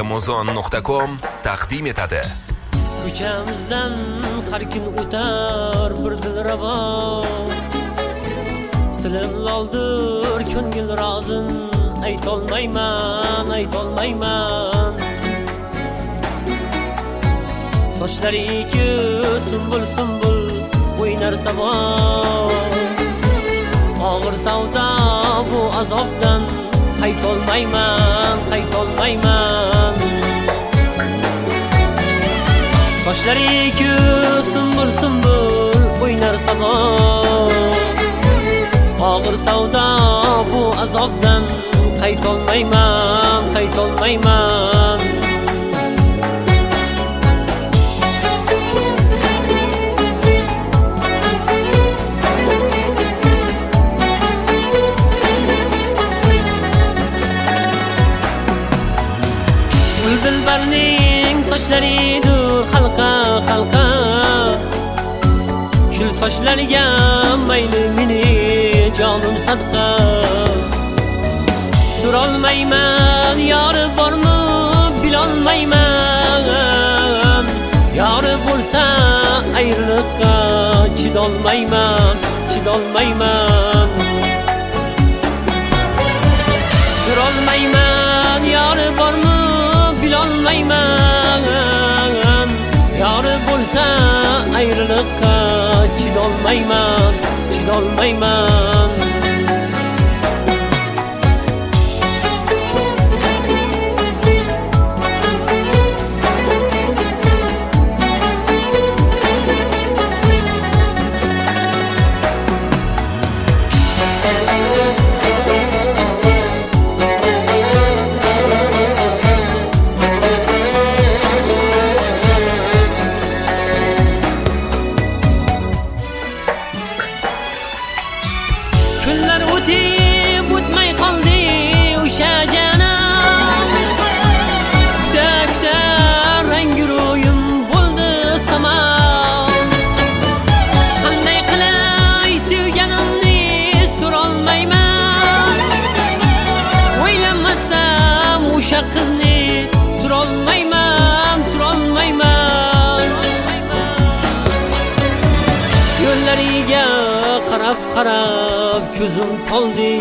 Amazon.com taqdim etadi. Ko'chamizdan har kun o'tar bir dilrabo, tilim loldir ko'ngil rozin, aytolmayman. Sochlari sumbul o'ynar samo, og'ir savdo bu azobdan qaytolmayman. Sochlari sumbul o'ynar samo, og'ir savdo bu azobdan qaytolmayman. Dilbarning sochlaridir halqa, shul sochlarga mayli meni jonim sadqa. So'rolmayman yori bormi bilolmayman, yori bo'lsa ayriliqqa chidolmayman. So'rolmayman yori bormi bilolmayman, yori bo'lsa ayriliqqa chidolmayman. Kunlar o'tmay qoldi o'sha janam, kuta rangi ro'yim bo'ldi samon. Qanday qilay sevganimni so'rolmayman, o'ylamasam o'sha qizni turolmayman. Yo'llariga qarab ko'zim toldi,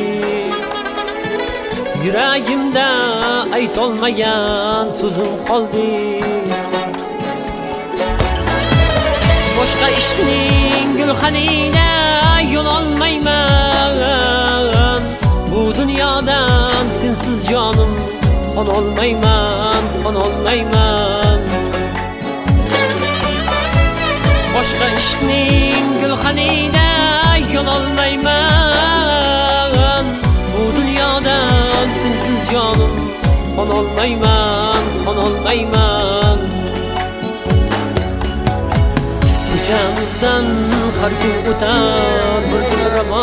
yuragimda aytolmagan so'zim qoldi. Boshqa ishqning gulxanida yo'l olmayman, bu dunyodan sensiz jonim qonolmayman. Boshqa ishqning gulxanida yo'l olmayman, bu dunyodan sensiz jonim qonolmayman. Ko'chamizdan har kun o'tar bir dilrabo,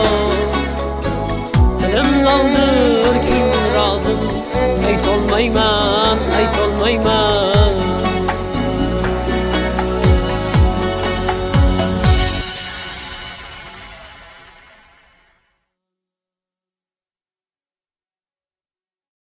tilim loldir ko'ngil rozin, aytolmayman.